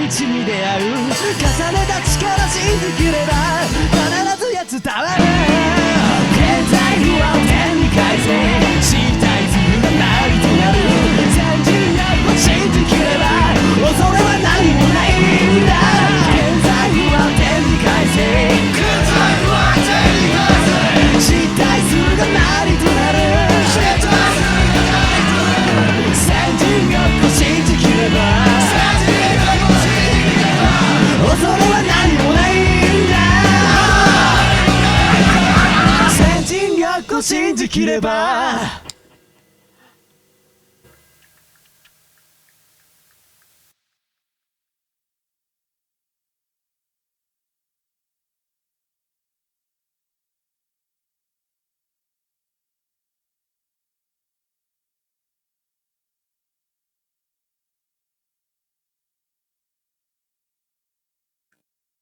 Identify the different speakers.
Speaker 1: 道に出会う。重ねた力信じきれば必ずや伝わる。現在不安を天に返せ、身体図がなりとなる。先人を信じきれば恐れは何もないんだ。現在不安を天に返せ、現在不安を天に返せ、身体図がなりとなる。先人を信じきれば恐れは何もないんだ。先人を信じきれば